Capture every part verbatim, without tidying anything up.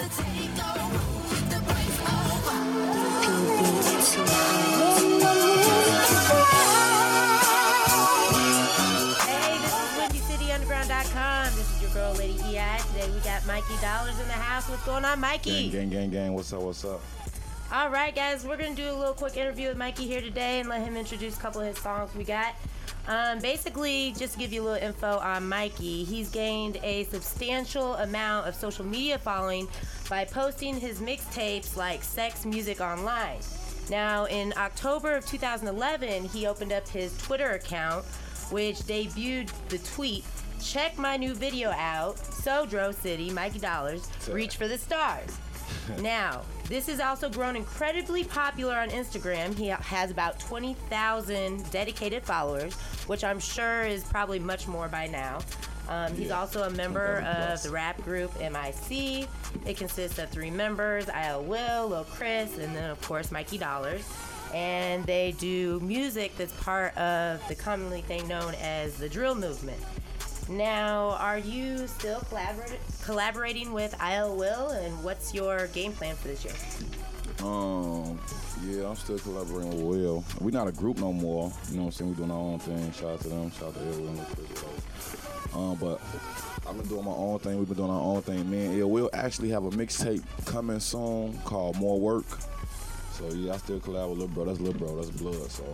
Mikey Dollars in the house. What's going on, Mikey? Gang, gang, gang, gang. What's up, what's up? All right, guys. We're going to do a little quick interview with Mikey here today and let him introduce a couple of his songs we got. Um, basically, just to give you a little info on Mikey, he's gained a substantial amount of social media following by posting his mixtapes like Sex Music online. Now, in October of two thousand eleven, he opened up his Twitter account, which debuted the tweet, "Check my new video out, Sodro City, Mikey Dollars, reach for the stars." Now, this has also grown incredibly popular on Instagram. He has about twenty thousand dedicated followers, which I'm sure is probably much more by now. Um, he's yeah. also a member of the rap group M I C. It consists of three members, I L Will, Lil Chris, and then, of course, Mikey Dollars. And they do music that's part of the commonly thing known as the drill movement. Now, are you still collabor- collaborating with I L Will, and what's your game plan for this year? Um, yeah, I'm still collaborating with Will. We're not a group no more. You know what I'm saying? We're doing our own thing. Shout out to them. Shout out to Ill Will and Chris. Um, but I've been doing my own thing. We've been doing our own thing. Me and Ill Will actually have a mixtape coming soon called More Work. So yeah, I still collab with Lil Bro. That's Lil Bro. That's blood. So.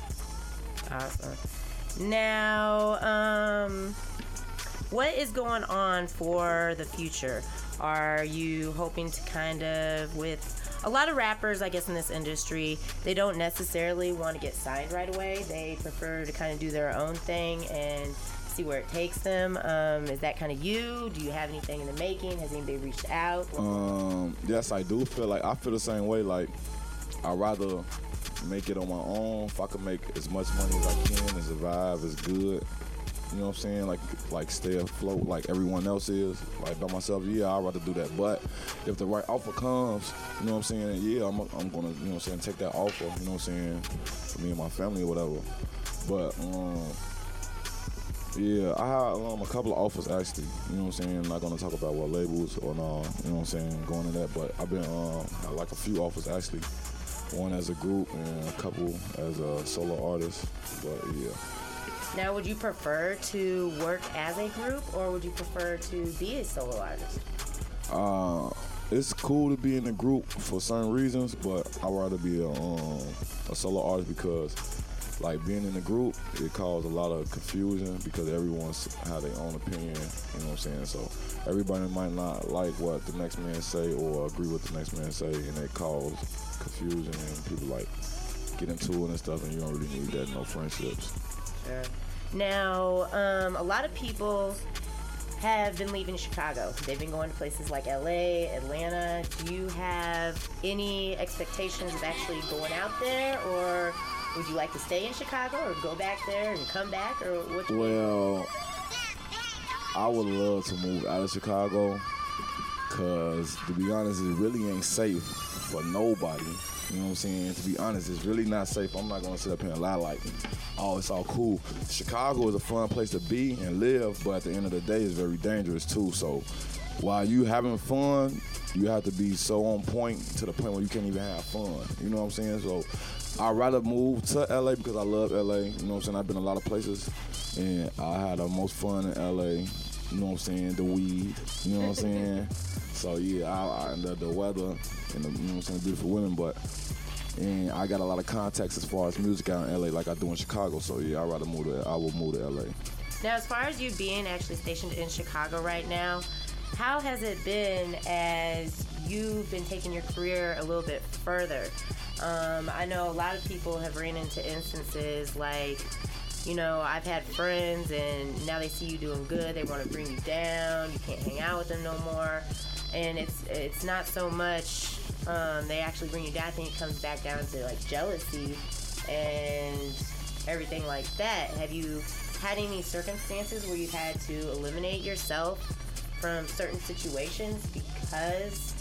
Awesome. Now, um. what is going on for the future? Are you hoping to kind of, with a lot of rappers, I guess, in this industry, they don't necessarily want to get signed right away. They prefer to kind of do their own thing and see where it takes them. Um, is that kind of you? Do you have anything in the making? Has anybody reached out? Um, yes, I do feel like, I feel the same way. Like, I'd rather make it on my own. If I can make as much money as I can and survive, it's good. You know what I'm saying? Like, like stay afloat like everyone else is. Like by myself, yeah, I'd rather do that. But if the right offer comes, you know what I'm saying? Yeah, I'm, I'm gonna, you know what I'm saying, take that offer. You know what I'm saying? For me and my family or whatever. But um, yeah, I had um, a couple of offers actually. You know what I'm saying? I'm not gonna talk about what labels or no. You know what I'm saying? Going to that, but I've been um, I like a few offers actually. One as a group and a couple as a solo artist. But yeah. Now, would you prefer to work as a group, or would you prefer to be a solo artist? Uh, it's cool to be in a group for certain reasons, but I'd rather be a, um, a solo artist because, like, being in a group, it causes a lot of confusion because everyone's have their own opinion, you know what I'm saying? So everybody might not like what the next man say or agree with the next man say, and it causes confusion and people, like, get into it and stuff, and you don't really need that, no friendships. Sure. Now, um, a lot of people have been leaving Chicago. They've been going to places like L A, Atlanta. Do you have any expectations of actually going out there, or would you like to stay in Chicago or go back there and come back, or what? Well, I would love to move out of Chicago because, to be honest, it really ain't safe for nobody. You know what I'm saying? To be honest, it's really not safe. I'm not going to sit up here and lie like, oh, it's all cool. Chicago is a fun place to be and live, but at the end of the day, it's very dangerous too. So while you having fun, you have to be so on point to the point where you can't even have fun. You know what I'm saying? So I'd rather move to L A because I love L A. You know what I'm saying? I've been a lot of places, and I had the most fun in L A. You know what I'm saying? The weed. You know what I'm saying? So yeah, I, I, the, the weather and the, you know what I'm saying, beautiful women, but and I got a lot of contacts as far as music out in L A like I do in Chicago. So yeah, I'd rather move to I will move to L A. Now, as far as you being actually stationed in Chicago right now, how has it been as you've been taking your career a little bit further? Um, I know a lot of people have ran into instances like, you know, I've had friends and now they see you doing good, they want to bring you down, you can't hang out with them no more. And it's it's not so much um, they actually bring you down. I think it comes back down to like jealousy and everything like that. Have you had any circumstances where you've had to eliminate yourself from certain situations because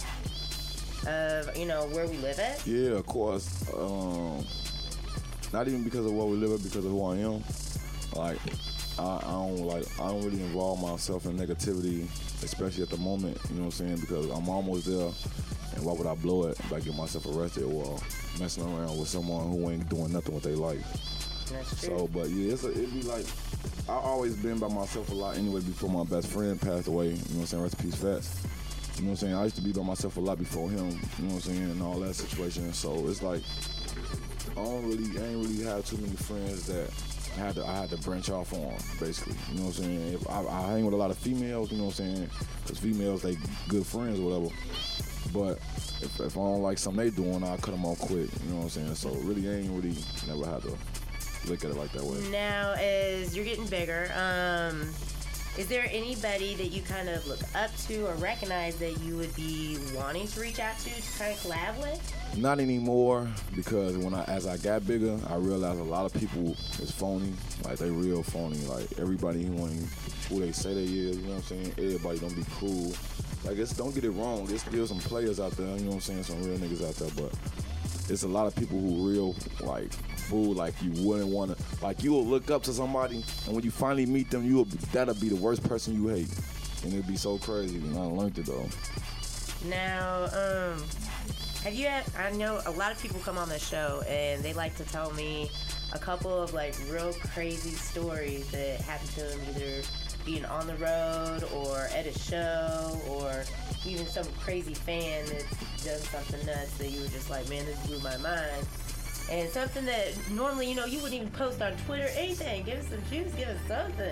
of, you know, where we live at? Yeah, of course. Um, not even because of where we live at, because of who I am. Like, I, I don't like I don't really involve myself in negativity, especially at the moment. You know what I'm saying? Because I'm almost there, and why would I blow it if I get myself arrested or messing around with someone who ain't doing nothing with their life? That's true. So, but yeah, it's a, it'd be like I always been by myself a lot anyway. Before my best friend passed away, you know what I'm saying? Rest in peace, Fats. You know what I'm saying? I used to be by myself a lot before him. You know what I'm saying? And all that situation. So it's like I don't really, I ain't really have too many friends that I had to, I had to branch off on, basically. You know what I'm saying? If I, I hang with a lot of females, you know what I'm saying? Because females, they good friends or whatever. But if, if I don't like something they doing, I'll cut them off quick. You know what I'm saying? So really, I ain't really never had to look at it like that way. Now, as you're getting bigger, um, is there anybody that you kind of look up to or recognize that you would be wanting to reach out to to kind of collab with? Not anymore, because when I, as I got bigger, I realized a lot of people is phony. Like, they real phony. Like, everybody who ain't who they say they is, you know what I'm saying? Everybody don't be cool. Like, it's, don't get it wrong. There's still some players out there, you know what I'm saying? Some real niggas out there, but it's a lot of people who real, like, fool, like you wouldn't want to, like you will look up to somebody, and when you finally meet them, you will, that'll be the worst person you hate. And it'd be so crazy, and I learned it though. Now, um, have you had, I know a lot of people come on the show and they like to tell me a couple of like real crazy stories that happened to them, either being on the road or at a show, or even some crazy fan that's done something nuts that you were just like, man, this blew my mind. And something that normally, you know, you wouldn't even post on Twitter, anything. Give us some juice, give us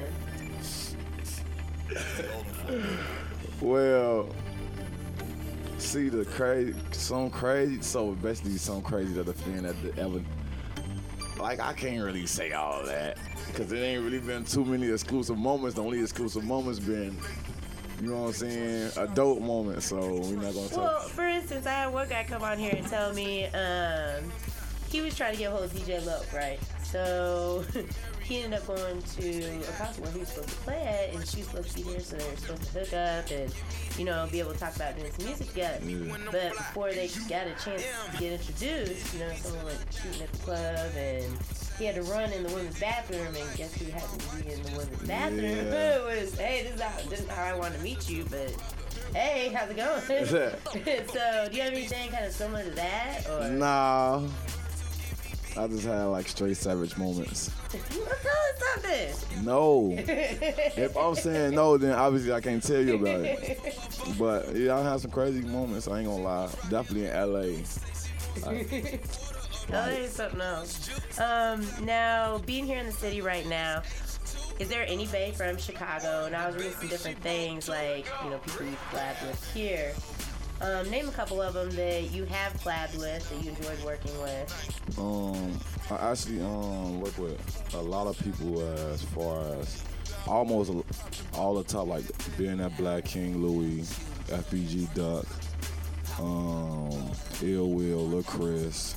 something. Well, see the crazy, some crazy, so basically some crazy that the fan that the ever, like I can't really say all of that, because it ain't really been too many exclusive moments. The only exclusive moments been, you know what I'm saying, adult moments, so we're not gonna talk. Well, for instance, I had one guy come on here and tell me, um, he was trying to get a hold of D J Loke, right? So he ended up going to a concert where he was supposed to play at, and she was supposed to be there, so they were supposed to hook up and, you know, be able to talk about doing some music together. Yeah. But before they got a chance to get introduced, you know, someone went shooting at the club, and he had to run in the women's bathroom, and guess who happened to be in the women's bathroom? Yeah. It was, hey, this is, how, this is how I want to meet you, but hey, how's it going? So, do you have anything kind of similar to that? Or? Nah. I just had like straight savage moments. Tell us something. No. If I'm saying no, then obviously I can't tell you about it. But yeah, I had some crazy moments. I ain't gonna lie. Definitely in L A. Like, L A is something else. Um, now, being here in the city right now, is there anybody from Chicago? And I was reading some different things, like, you know, people you collab with here. Um, name a couple of them that you have collabed with that you enjoyed working with. Um, I actually um work with a lot of people uh, as far as almost all the top, like being that Black King Louis, F B G Duck, um, Ill Will, Lil Chris,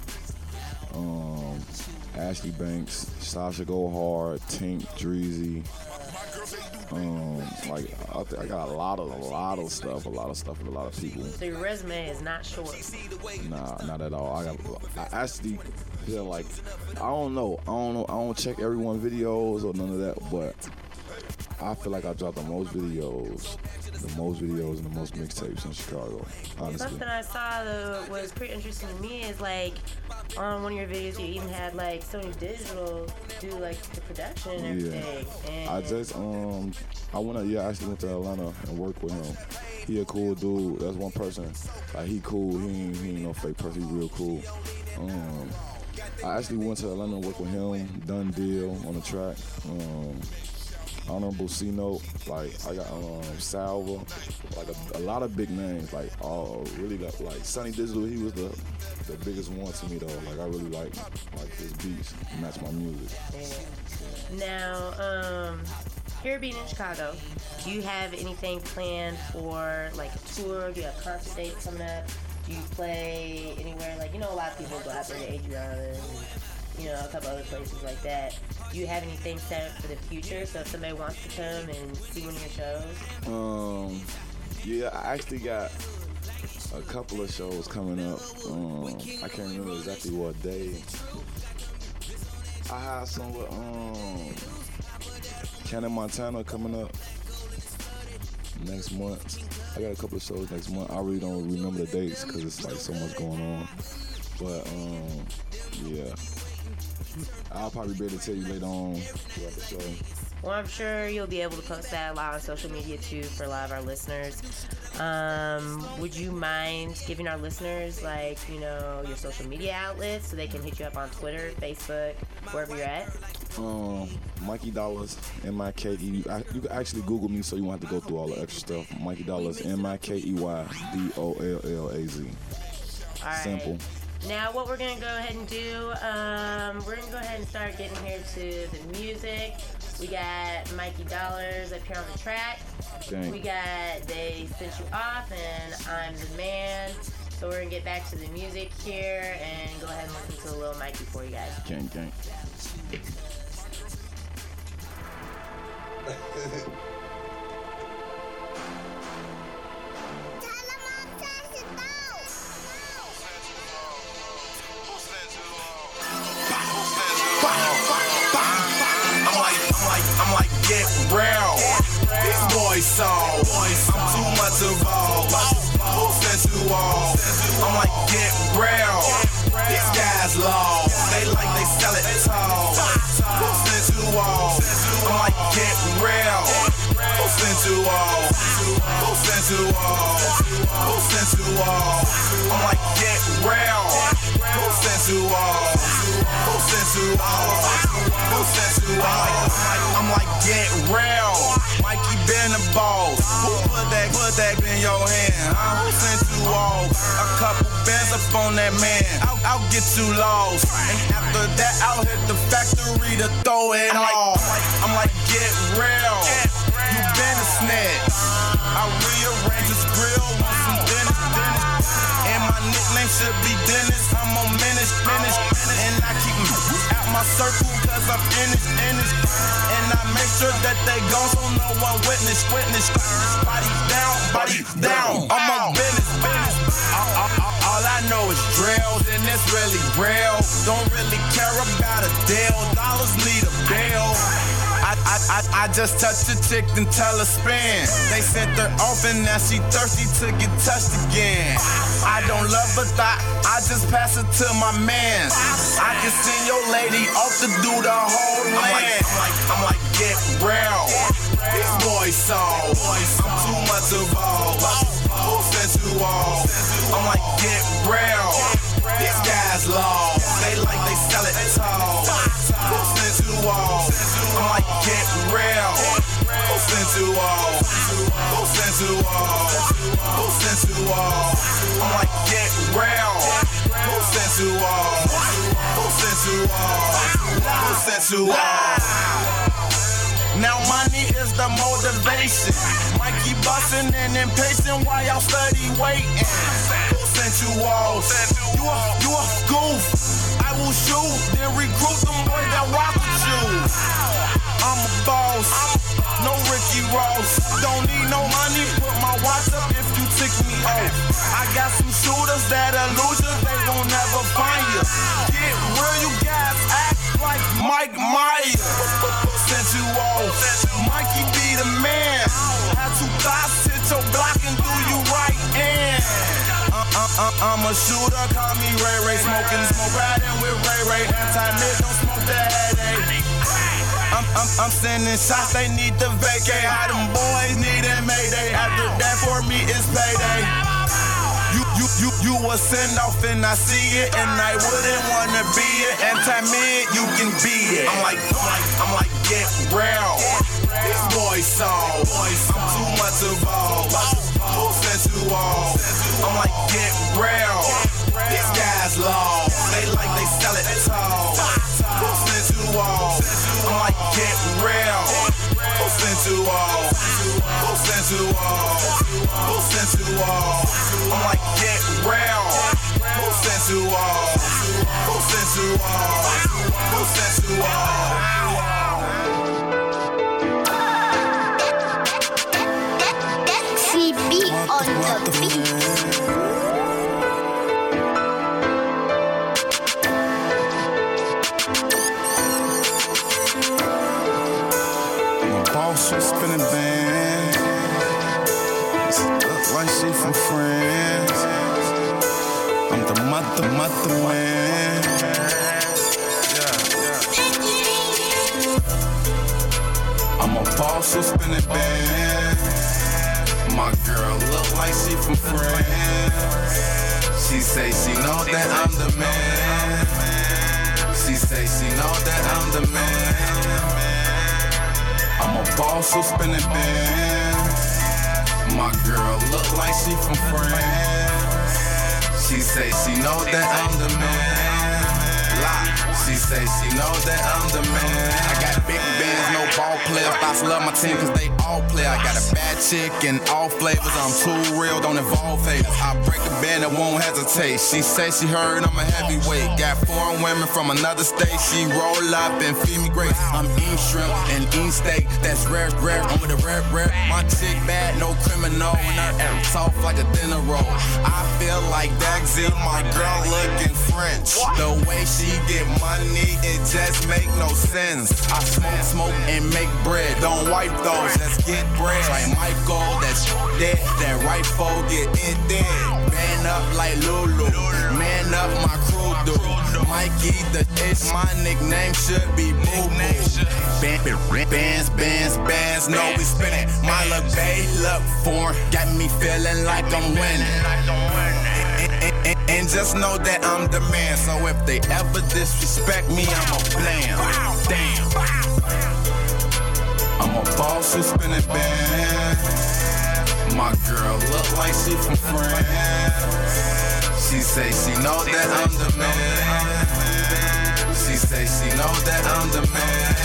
um, Ashley Banks, Sasha Go Hard, Tink, Dreezy. Um, like I, th- I got a lot of a lot of stuff, a lot of stuff with a lot of people. So your resume is not short. Nah, not at all. I got. I actually feel like I don't know. I don't know. I don't check everyone's videos or none of that, but I feel like I dropped the most videos, the most videos and the most mixtapes in Chicago. Honestly. Something I saw that was pretty interesting to me is like on one of your videos you even had like Sony Digital do like the production and everything. Yeah. And I just um I went to, yeah I actually went to Atlanta and worked with him. He a cool dude. That's one person. Like he cool. He ain't, he ain't no fake person. He real cool. Um, I actually went to Atlanta and worked with him. Done deal on the track. Um, Honorable C Note, like I got um, Salva, like a, a lot of big names, like all really like, like Sonny Digital. He was the the biggest one to me though. Like I really like like his beats match my music. Yeah. Now, um, here being in Chicago, do you have anything planned for like a tour? Do you have concert dates coming up? Do you play anywhere? Like you know, a lot of people go out there to Adriana and you know a couple other places like that. Do you have anything set up for the future? So if somebody wants to come and see one of your shows? Um, yeah, I actually got a couple of shows coming up. Um, I can't remember exactly what day. I have some with, um, Cannon, Montana coming up next month. I got a couple of shows next month. I really don't remember the dates because it's like so much going on. But um, yeah, I'll probably be able to tell you later on throughout the show. Well, I'm sure you'll be able to post that a lot on social media too for a lot of our listeners. Um, would you mind giving our listeners, like, you know, your social media outlets so they can hit you up on Twitter, Facebook, wherever you're at? Um, Mikey Dollars, M I K E. You can actually Google me so you won't have to go through all the extra stuff. Mikey Dollars, M I K E Y D O L L A Z. All right. Simple. Now what we're going to go ahead and do, um, we're going to go ahead and start getting here to the music. We got Mikey Dollars up here on the track. Dang. We got They Sent You Off and I'm the Man. So we're going to get back to the music here and go ahead and listen to a little Mikey for you guys. Gang, gang. Get real. These boys so I'm too much involved. Who sent you off? I'm like, get real. These guys low. They like they sell it tall. Who sent you off? I'm like, get real. Who sent you off? Who sent you off? Who sent you off? I'm like, get real. Who sent you off? Who sent you off? Who sent you off? I'm like, get real. Mikey been the boss. Who put that, put that in your hand? Huh? Who sent you off? A couple bands up on that man. I'll, I'll get you lost. And after that, I'll hit the factory to throw it I'm off. Like, I'm like, get real. You been a snitch. I rearrange his grill with some Dennis, Dennis. And my nickname should be Dennis. I'm on menace, menace. And I keep out my circle cause I'm in it, in it. And I make sure that they gone so no one witness, witness. Body down, body down. I'm on business, business. All, all, all I know is drills and it's really real. Don't really care about a deal. Dollars need a bill. I, I, I, I just touched a chick and tell her spin. They sent her off and now she thirsty to get touched again. I don't love her thought, I just pass it to my man. I can send your lady off to do the whole land. I'm like, I'm like, I'm like get real. These boys so I'm too much involved. Who sent you off? I'm like, get real. These guys low. They like they sell it tall. Who sent you off? I'm like, get real. Who sent you off? Who sent you off? Who sent you off? I'm like, get real. Who sent you off? Who sent you off? Who sent you off? Now money is the motivation. Mikey bustin' and impatient while y'all study waiting. Who sent you off? You a, you a goof. I will shoot, then recruit them boys that rock with you. I'm a boss, no Ricky Ross. Don't need no money, put my watch up if you tick me off. I got some shooters that are losers, they won't never find you. Get real, you guys act like Mike Myers. Sent you off, Mikey be the man. Had two thoughts, hit your block and do you right in. Uh, uh, uh, I'm a shooter, call me Ray Ray. Smoking, smoke riding with Ray Ray. Anti-mid, don't smoke that headache. I'm, I'm, I'm sending shots, they need to vacate. How them boys need a mayday. After that, for me, it's payday. You, you, you, you a send off and I see it, and I wouldn't wanna be it. Anti-mid, you can be it. I'm like, I'm like, I'm like, get real. These boys so I'm too much involved. Who sent you off? I'm like, get real. These guys low. They like they sell it tall. Who sent you off? I'm like, get real. Who sent you off? Who sent you off? Who sent you off? I'm like, get real. Who sent you off? Who sent you off? Who sent you off? C B on the beat. look like she from France. I'm the mother, mother man. I'm a boss who's spinning bands. My girl look like she from France. She say she know that I'm the man. She say she know that I'm the man. I'm a boss who's spinning bands. My girl look like she from France. She say she know that I'm the man. She say she know that I'm the man. I got big bands, no ball players. I love my team cause they all play. I got a bad chick and all flavors. I'm too real, don't involve haters. I break the band and won't hesitate. She say she heard I'm a heavyweight. Got foreign women from another state. She roll up and feed me grapes. I'm eating shrimp and eating steak. That's rare, rare. I'm with a rare, rare. My chick bad, no criminal. And her air soft like a dinner roll. I feel like Daxie, my girl looking French. The way she get money, it just make no sense. I smoke, smoke, and make bread. Don't wipe those, let's get bread. Like Michael, that's dead. That right foe get it dead. Man up like Lulu. Man up, my crew do. Mikey, the ish, my nickname should be Boo Boo. Bands, bands, bands, no we spinning. My look babe, look foreign. Got me feeling like I'm winning. And, and, and just know that I'm the man. So if they ever disrespect me, I'm a blam. Damn. I'm a boss who's spinning bands. My girl look like she from France. She say she know that I'm the man. She say she know that I'm the man.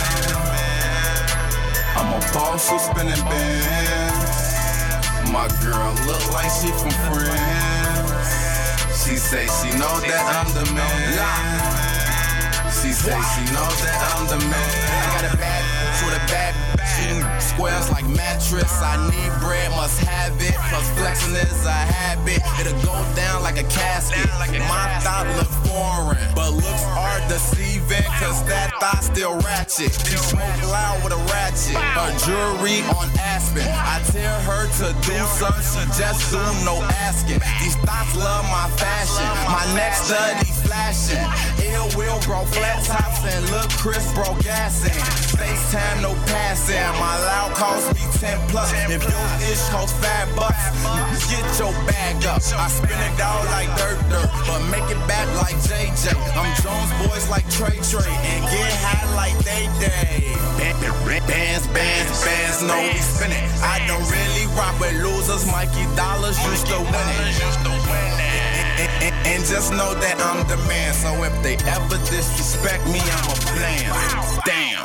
I'm a boss who's spinning bands. My girl look like she from France. She say she know that I'm the man. She say she know that I'm the man. I got a bad bitch with a bad bitch. Squares like mattress. I need bread, must have it. Plus flexing is a habit. It'll go down like a casket. My thought look foreign, but looks are deceiving. Cause that thought still ratchet. She smoke loud with a ratchet. Her jewelry on Aspen. I tell her to do something, she just do no asking. These thoughts love my fashion. My next study flashing. Ill will bro flat tops and look crisp bro gassing. FaceTime no passing. My loud cost me ten plus. If your ish cost five bucks, get your bag up. I spin it out like dirt dirt, but make it back like J J. I'm Jones boys like Trey Trey and get high like they day. Bands, bands, bands, no we spinning. I don't really rock with losers. Mikey Dollars used to win it. And, and, and just know that I'm the man. So if they ever disrespect me, I'm a blam. Damn.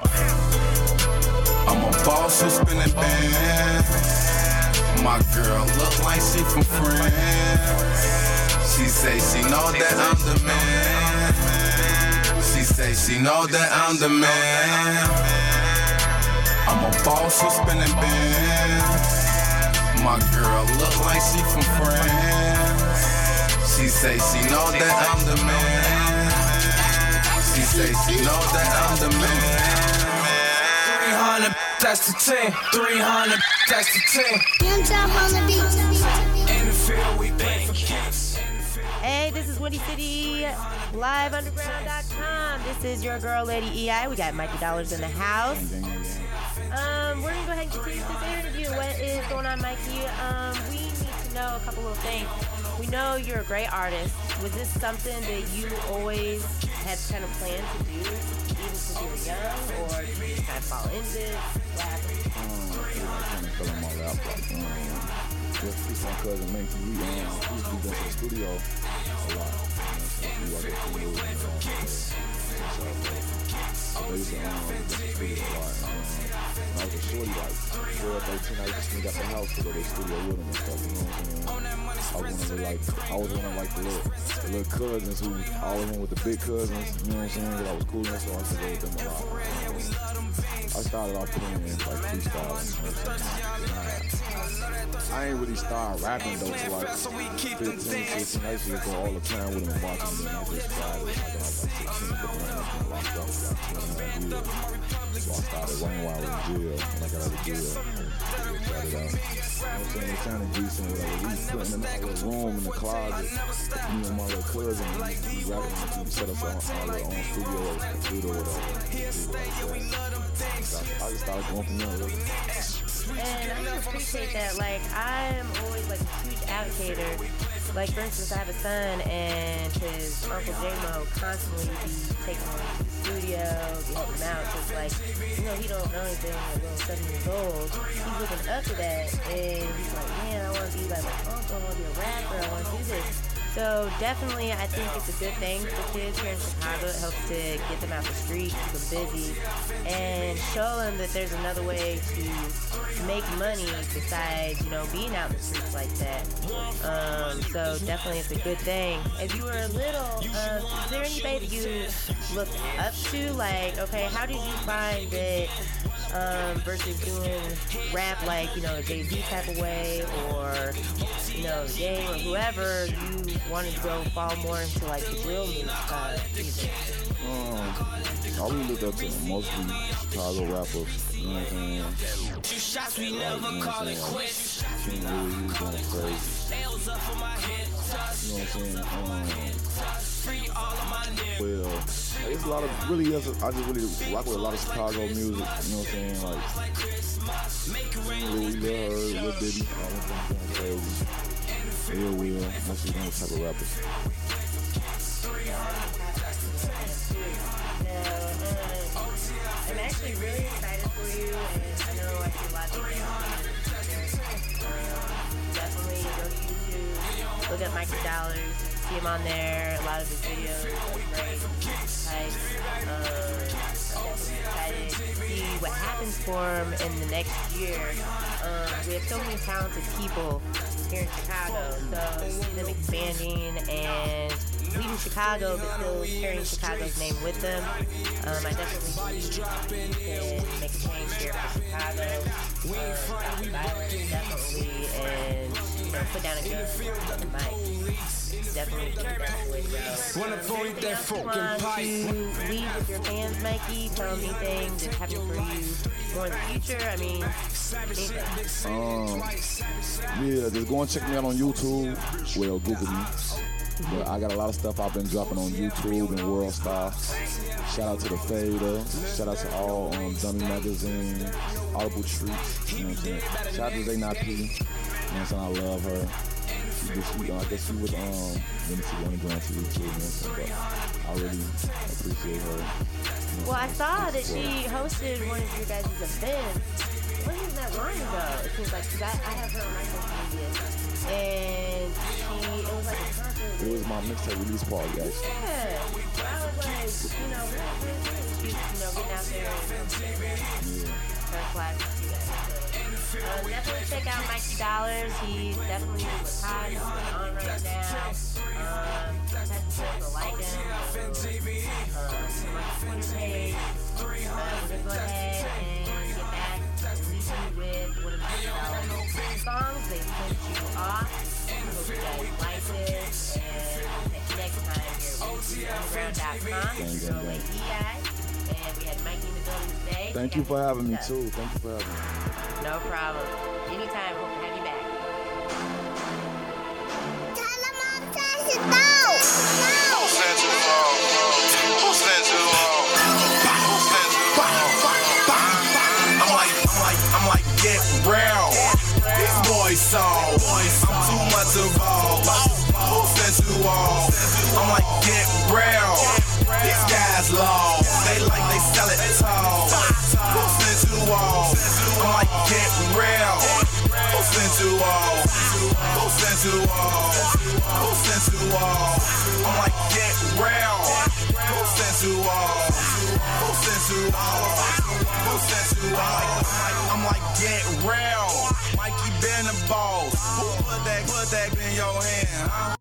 I'm a boss who's spinning bands. My girl look like she from France. She say she know that I'm the man. She say she know that I'm the man. I'm a boss who's spinning bands. My girl look like she from France. She say she know that I'm the man. She say she know that I'm the man. three hundred, that's the ten. three hundred, that's the ten. Young Top on the beat. In the field, we play for kicks. Hey, this is Windy City, live underground dot com. This is your girl, Lady E I. We got Mikey Dollars in the house. Um, we're going to go ahead and continue this interview. What is going on, Mikey? Um, we need to know a couple of things. We know you're a great artist. Was this something that you always had kind of planned to do, even since you were young, or did you just kind of fall into it? What happened? Um, I kind of fell on my lap. Like, um, just it's my cousin Minky. We, um, we used to go to the studio a lot. You know, so we walk up to the and, um, so they used to um, go to the studio a lot. And, um, when I was a shorty, like twelve, thirteen, I used to sneak out the house to go to the studio with them and stuff. You know what I'm saying? I was one of the like, I was one of like the little, the little cousins who always went with the big cousins. You know what I'm saying? Because I was cool and so I used to go with them a lot. Um, I started off playing like freestyle and everything. I ain't really started rapping though till like fifteen, sixteen. I used to go all the time with him watching him, and I just started like I was like sixteen, but then I was locked up for like two and a half years. So I started running while I was in jail. When I got out of jail, I started out. You know what I'm saying? It sounded decent, whatever. We was putting in our little room in the closet. Me and my little cousin, we used to be rapping and we set up our, our own studio or computer or whatever. I just started going from there, really. And I really appreciate that. Like, I'm always like a huge advocator. Like, for instance, I have a son, and his Uncle J-Mo constantly be taking him to the studio, getting him out, because, like, you know, he don't know anything at little seven years old. He's looking up to that, and he's like, man, I want to be like my uncle, I want to be a rapper, I want to do this. So definitely, I think it's a good thing for kids here in Chicago. It helps to get them out the street, keep them busy, and show them that there's another way to make money besides, you know, being out in the streets like that. Um, so definitely, it's a good thing. If you were little, um, is there anybody that you looked up to? Like, okay, how did you find that? Um, versus doing rap like, you know, a Jay-Z type of way, or, you know, Game or whoever, you wanted to go fall more into like the drill uh, music? Um, I really looked up to mostly Chicago rappers, you know what I'm saying? Two shots, we Like, never you know call what I'm it saying? Like, quits. King Louis, he was going crazy. Nails up for my head, You know what I'm saying? Um, free all of my niggas. well, it's a lot of, really, is a, I just really rock with a lot of Chicago music, you know what I'm saying? Like, Louis, Lil Herb, Lil Diddy, all them things going crazy. Ill Will, that's just one type of rappers. I'm actually really excited for you, and I know I see a lot of people on um, definitely go to YouTube, look at Mikey Dollars, see him on there, a lot of his videos are great, type. Um, I'm definitely excited to see what happens for him in the next year. Um, we have so many talented people here in Chicago, so see them expanding and leaving Chicago, but still carrying Chicago's name with them. Um, I definitely think we can make a change here for Chicago. Uh, stop the violence, definitely, and, you know, put down a gun on the mic. Definitely think that's the way to go. Um, is there anything else you want to leave with your fans, Mikey? Tell them anything that's happening for you more in the future? I mean, anything. Um, yeah, just go and check me out on YouTube. Well, Google me. But I got a lot of stuff I've been dropping on YouTube and World Star. Shout out to the Fader. Shout out to all um, Dummy Magazine, Audible Treats. You know what I'm saying? Shout out to Zay Not P. You know what I'm saying? I love her. She, she, I guess she was um, when she underground T V too. You know what I'm saying? But I really appreciate her. You know, well, I saw that she hosted one of your guys' events. It wasn't that long ago. It seems like, because I, I have her on my social media. And she, it was like a concert. It was my mixtape release party, actually. Yeah. So I was like, you know, we're, we're, we're, you know, getting out there and Yeah. her class with you guys. So, uh, definitely check out Mikey Dollars. He's definitely with hot. He's on right now. Um, sometimes people like him. So, um, my Twitter page. Uh, we're gonna go ahead and get back and leave you with one of Mikey Dollars' songs. They sent you off. I hope you guys like it. And next time here at weekly underground dot com, it's your girl A D I. And we had Mikey in the building today. Thank you for having me, too. Thank you for having me. No problem. Anytime, hope to have you back. Tell them I'm touching down. Who sent you home? Who sent you home? Who sent you home? I'm like, I'm like, I'm like, get real. This boy song, I'm too much involved. Who sent you off? I'm like, get real. These guys lost. They like they sell it tall. Who sent you off? I'm like, get real. Who sent you off? Who sent you off? Who sent you off? I'm like, get real. Who sent you off? Who sent you off? Who sent you off? I'm like, get real. Mikey been a boss. Who put that, put that in your hand, huh?